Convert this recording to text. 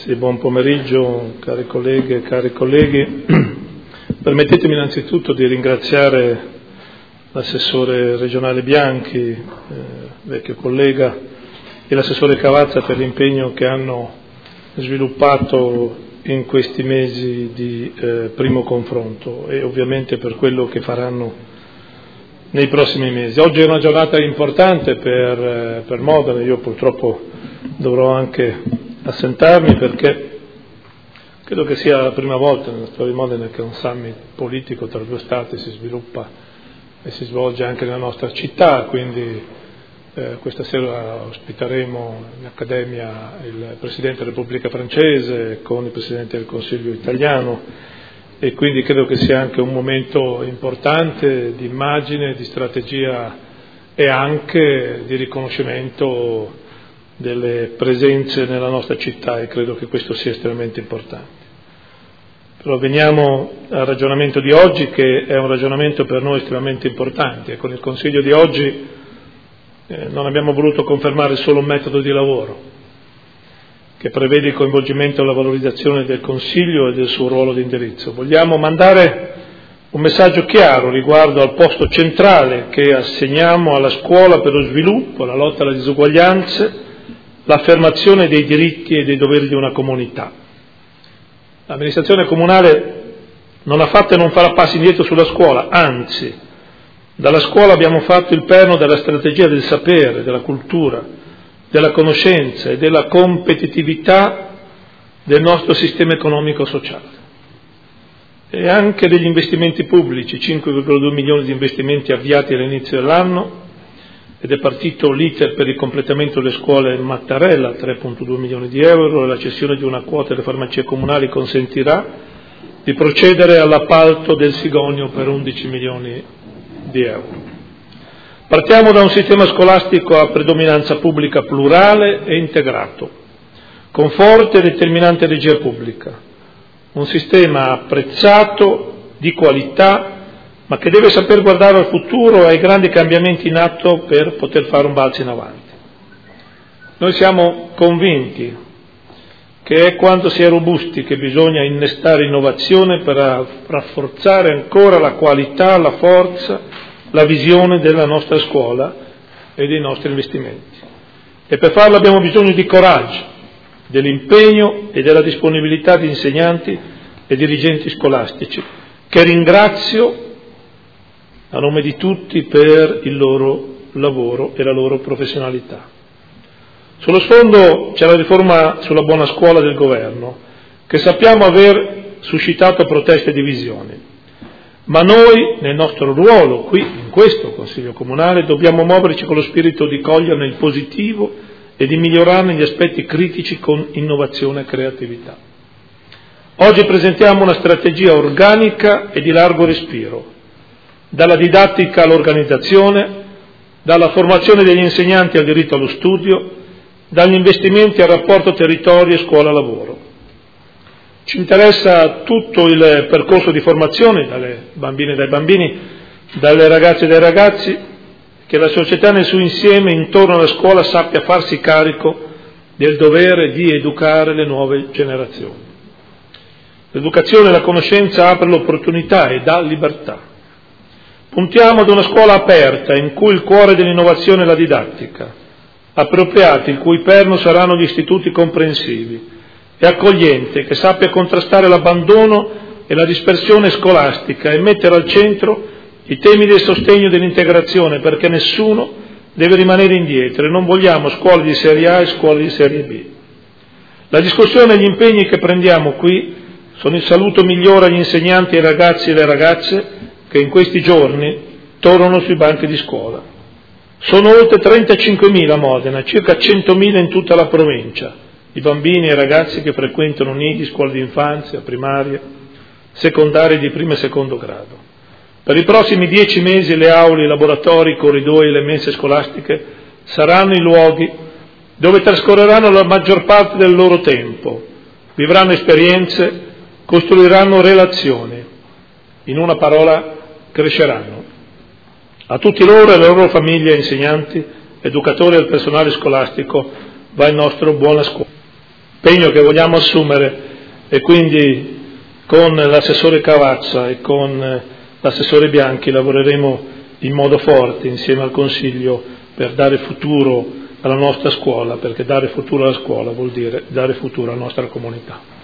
Sì, buon pomeriggio cari colleghe e cari colleghi. Permettetemi innanzitutto di ringraziare l'assessore regionale Bianchi, vecchio collega, e l'assessore Cavazza per l'impegno che hanno sviluppato in questi mesi di primo confronto e ovviamente per quello che faranno nei prossimi mesi. Oggi è una giornata importante per Modena, io purtroppo dovrò anche assentarmi perché credo che sia la prima volta nella storia di Modena che un summit politico tra due stati si sviluppa e si svolge anche nella nostra città, quindi questa sera ospiteremo in Accademia il Presidente della Repubblica francese con il Presidente del Consiglio italiano e quindi credo che sia anche un momento importante di immagine, di strategia e anche di riconoscimento delle presenze nella nostra città e credo che questo sia estremamente importante. Però veniamo al ragionamento di oggi, che è un ragionamento per noi estremamente importante. Con il Consiglio di oggi non abbiamo voluto confermare solo un metodo di lavoro che prevede il coinvolgimento e la valorizzazione del Consiglio e del suo ruolo di indirizzo. Vogliamo mandare un messaggio chiaro riguardo al posto centrale che assegniamo alla scuola per lo sviluppo, la lotta alle disuguaglianze, l'affermazione dei diritti e dei doveri di una comunità. L'amministrazione comunale non ha fatto e non farà passi indietro sulla scuola, anzi, dalla scuola abbiamo fatto il perno della strategia del sapere, della cultura, della conoscenza e della competitività del nostro sistema economico-sociale. E anche degli investimenti pubblici, 5,2 milioni di investimenti avviati all'inizio dell'anno, ed è partito l'iter per il completamento delle scuole Mattarella, 3,2 milioni di euro, e la cessione di una quota delle farmacie comunali consentirà di procedere all'appalto del Sigonio per 11 milioni di euro. Partiamo da un sistema scolastico a predominanza pubblica plurale e integrato, con forte e determinante regia pubblica, un sistema apprezzato, di qualità, ma che deve saper guardare al futuro e ai grandi cambiamenti in atto per poter fare un balzo in avanti. Noi siamo convinti che è quando si è robusti che bisogna innestare innovazione per rafforzare ancora la qualità, la forza, la visione della nostra scuola e dei nostri investimenti. E per farlo abbiamo bisogno di coraggio, dell'impegno e della disponibilità di insegnanti e dirigenti scolastici, che ringrazio a nome di tutti per il loro lavoro e la loro professionalità. Sullo sfondo c'è la riforma sulla buona scuola del governo, che sappiamo aver suscitato proteste e divisioni. Ma noi, nel nostro ruolo, qui, in questo Consiglio Comunale, dobbiamo muoverci con lo spirito di coglierne il positivo e di migliorarne gli aspetti critici con innovazione e creatività. Oggi presentiamo una strategia organica e di largo respiro, dalla didattica all'organizzazione, dalla formazione degli insegnanti al diritto allo studio, dagli investimenti al rapporto territorio e scuola-lavoro. Ci interessa tutto il percorso di formazione, dalle bambine e dai bambini, dalle ragazze e dai ragazzi, che la società nel suo insieme intorno alla scuola sappia farsi carico del dovere di educare le nuove generazioni. L'educazione e la conoscenza apre l'opportunità e dà libertà. Puntiamo ad una scuola aperta, in cui il cuore dell'innovazione è la didattica, appropriati, il cui perno saranno gli istituti comprensivi, e accogliente, che sappia contrastare l'abbandono e la dispersione scolastica e mettere al centro i temi del sostegno e dell'integrazione, perché nessuno deve rimanere indietro e non vogliamo scuole di serie A e scuole di serie B. La discussione e gli impegni che prendiamo qui sono il saluto migliore agli insegnanti, ai ragazzi e alle ragazze che in questi giorni tornano sui banchi di scuola. Sono oltre 35.000 a Modena, circa 100.000 in tutta la provincia, i bambini e i ragazzi che frequentano nidi, scuole di infanzia, primaria, secondarie di primo e secondo grado. Per i prossimi 10 mesi le aule, i laboratori, i corridoi e le mense scolastiche saranno i luoghi dove trascorreranno la maggior parte del loro tempo, vivranno esperienze, costruiranno relazioni, in una parola cresceranno. A tutti loro e alle loro famiglie, insegnanti, educatori e al personale scolastico va il nostro buona scuola. impegno che vogliamo assumere, e quindi con l'assessore Cavazza e con l'assessore Bianchi lavoreremo in modo forte insieme al Consiglio per dare futuro alla nostra scuola, perché dare futuro alla scuola vuol dire dare futuro alla nostra comunità.